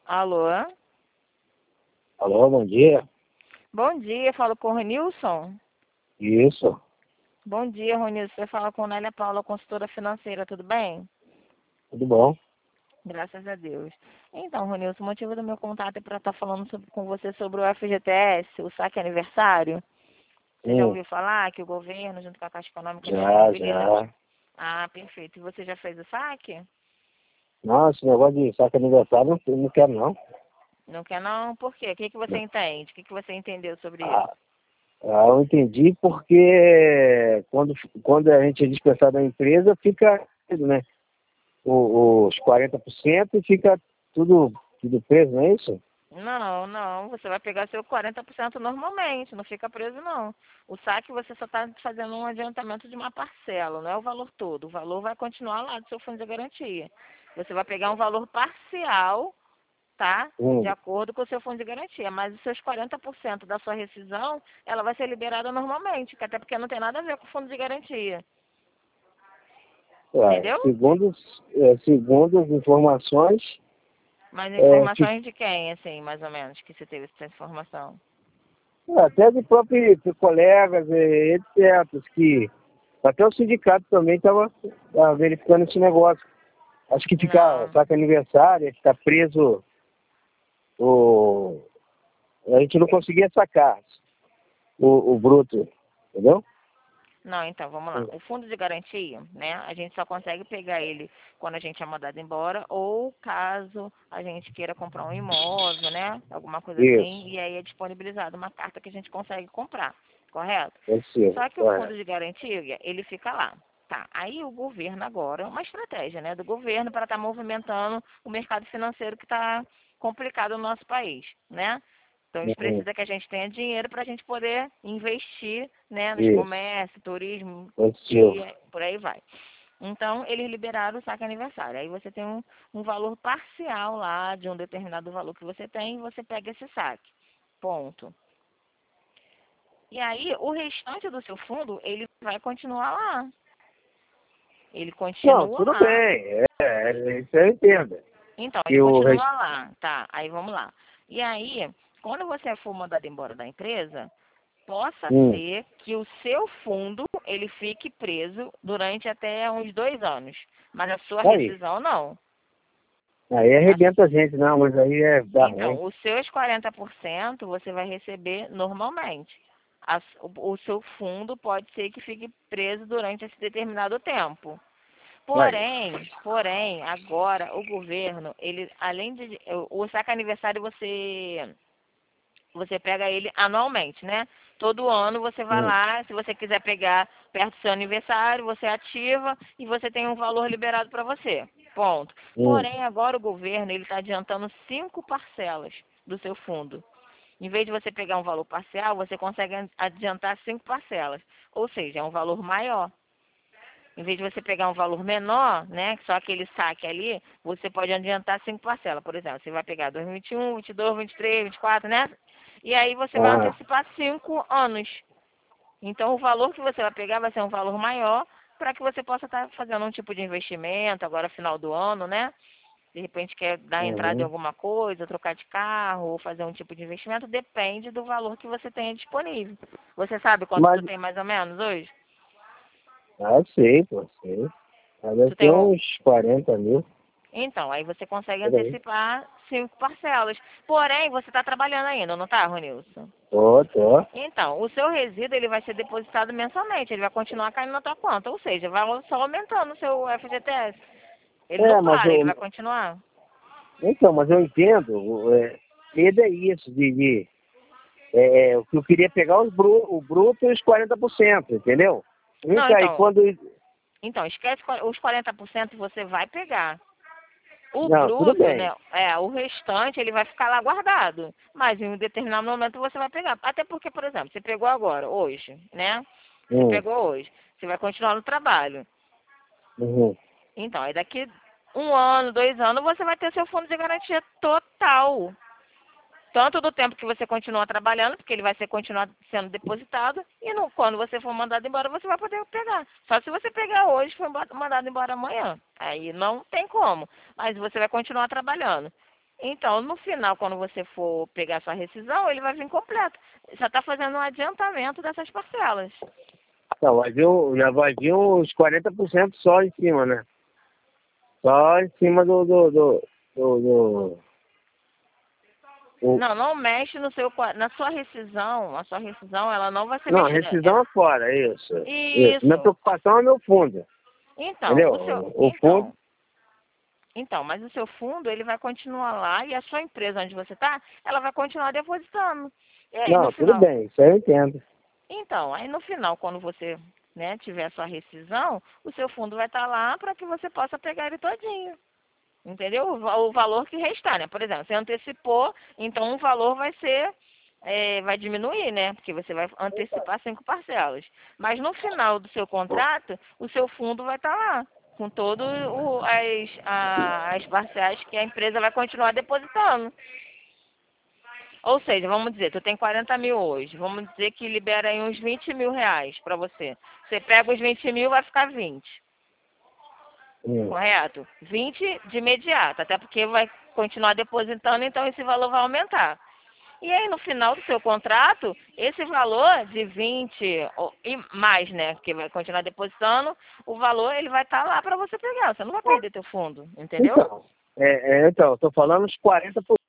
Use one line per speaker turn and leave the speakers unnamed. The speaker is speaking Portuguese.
Alô?
Alô, bom dia.
Bom dia, falo com o Ronilson.
Isso,
Bom dia, Ronilson. Você fala com Nélia Paula, consultora financeira, tudo bem?
tudo bom?
Graças a Deus. Então, Ronilson, o motivo do meu contato é para estar falando com você sobre o FGTS, o saque aniversário. Você já
Hum,
ouviu falar que o governo, junto com a Caixa Econômica,
já,
disponibiliza...
já.
Ah, perfeito. E você já fez o saque?
Não, esse negócio de saque aniversário não quero não.
Não quer não? Por quê? O que você
Não.
entende? O que você entendeu sobre isso?
Ah, eu entendi porque quando a gente é dispensado da empresa, fica, né, os 40% e fica tudo preso, não é isso?
Não, não, você vai pegar seu 40% normalmente, não fica preso não. O saque você só está fazendo um adiantamento de uma parcela, não é o valor todo. O valor vai continuar lá do seu fundo de garantia. Você vai pegar um valor parcial, tá? De
Hum,
acordo com o seu fundo de garantia. Mas os seus 40% da sua rescisão, ela vai ser liberada normalmente, até porque não tem nada a ver com o fundo de garantia.
ué,
Entendeu?
segundo as informações,
Mas
que
informações de quem, assim, mais ou menos, que você teve essa informação?
até de próprios colegas, etc., que até o sindicato também estava verificando esse negócio. Acho que ficar,
Não.
saca aniversário, ficar preso, o, a gente não conseguia sacar o bruto, entendeu?
Não, então, vamos lá. O fundo de garantia, né? A gente só consegue pegar ele quando a gente é mandado embora ou caso a gente queira comprar um imóvel, né? Alguma coisa assim,
Isso,
e aí é disponibilizada uma carta que a gente consegue comprar, correto?
esse,
Só que o fundo
correto.
de garantia, ele fica lá. Tá, aí o governo agora, uma estratégia, né, do governo para estar movimentando o mercado financeiro que está complicado no nosso país, né? Então, eles
Uhum,
precisam que a gente tenha dinheiro para a gente poder investir, né, nos
isso,
comércios, turismo
esse,
e por aí vai. Então, eles liberaram o saque aniversário. Aí você tem um valor parcial lá de um determinado valor que você tem e você pega esse saque. Ponto. E aí, o restante do seu fundo, ele vai continuar lá. Ele
não,
continua
tudo
lá.
bem, isso eu entendo.
Então, ele
Que o
continua
rest...
lá. Tá, aí vamos lá. E aí, quando você for mandado embora da empresa, possa
hum,
ser que o seu fundo ele fique preso durante até uns 2 anos, mas a sua
aí,
rescisão não.
aí
A
arrebenta a gente, não, mas aí dá ruim.
Então, os seus 40% você vai receber normalmente. O seu fundo pode ser que fique preso durante esse determinado tempo.
Aí,
Porém, agora o governo, ele além de o saque aniversário você pega ele anualmente, né? Todo ano você vai
hum,
lá, se você quiser pegar perto do seu aniversário, você ativa e você tem um valor liberado para você. Ponto.
hum,
Porém, agora o governo ele está adiantando 5 parcelas do seu fundo. Em vez de você pegar um valor parcial, você consegue adiantar 5 parcelas. Ou seja, é um valor maior. Em vez de você pegar um valor menor, né, só aquele saque ali, você pode adiantar 5 parcelas. Por exemplo, você vai pegar 2021, 22, 23, 24, né? E aí você vai
ah,
antecipar 5 anos. Então, o valor que você vai pegar vai ser um valor maior para que você possa estar fazendo um tipo de investimento agora final do ano, né? De repente quer dar entrada em
uhum.
alguma coisa, trocar de carro ou fazer um tipo de investimento, depende do valor que você tenha disponível. Você sabe quanto
Mas,
tu tem mais ou menos hoje?
sei, pô, sei. Mas deve
Tu
ter
tem um,
uns 40 mil,
Então, aí você consegue
por aí.
antecipar 5 parcelas. Porém, você está trabalhando ainda, não está, Ronilson?
Tô.
Então, o seu resíduo ele vai ser depositado mensalmente, ele vai continuar caindo na tua conta, ou seja, vai só aumentando o seu FGTS. Ele não
É, mas
para, ele vai continuar.
mas eu entendo, medo é isso, o que eu queria pegar o bruto e os 40%, entendeu?
Não,
Aí
então esquece os 40% você vai pegar. O
não, tudo
bruto,
bem.
né? O restante ele vai ficar lá guardado. Mas em um determinado momento você vai pegar. Até porque, por exemplo, você pegou agora, hoje, né? Você
Hum,
pegou hoje. Você vai continuar no trabalho.
uhum.
Então, aí daqui 1 ano, 2 anos, você vai ter seu fundo de garantia total. Tanto do tempo que você continua trabalhando, porque ele vai ser continuar sendo depositado, e quando você for mandado embora, você vai poder pegar. Só se você pegar hoje e for mandado embora amanhã. Aí não tem como. Mas você vai continuar trabalhando. Então, no final, quando você for pegar sua rescisão, ele vai vir completo. Só está fazendo um adiantamento dessas parcelas.
Então, já vai vir uns 40% só em cima, né? Só em cima
Não, não mexe no seu, na sua rescisão. A sua rescisão, ela não vai ser
Não,
mexida.
rescisão é fora, isso. Isso. Minha
Isso.
preocupação é meu fundo.
Então,
Entendeu?
o seu,
O fundo.
então, mas o seu fundo, ele vai continuar lá e a sua empresa onde você está, ela vai continuar depositando. E aí, no
Não, tudo
final,
bem, isso aí eu entendo.
então, aí no final, quando você, né, tiver a sua rescisão, o seu fundo vai estar lá para que você possa pegar ele todinho. Entendeu? O valor que restar, né? Por exemplo, você antecipou, então o valor vai ser, vai diminuir, né? Porque você vai antecipar 5 parcelas. Mas no final do seu contrato, o seu fundo vai estar lá, com todas as parcelas que a empresa vai continuar depositando. Ou seja, vamos dizer, tu tem 40 mil hoje, vamos dizer que libera aí uns 20 mil reais para você. Você pega os 20 mil, vai ficar 20. Correto? 20 de imediato, até porque vai continuar depositando, então esse valor vai aumentar. E aí, no final do seu contrato, esse valor de 20 e mais, né, que vai continuar depositando, o valor ele vai estar lá para você pegar. Você não vai perder teu fundo, entendeu?
Então, eu tô falando os 40%.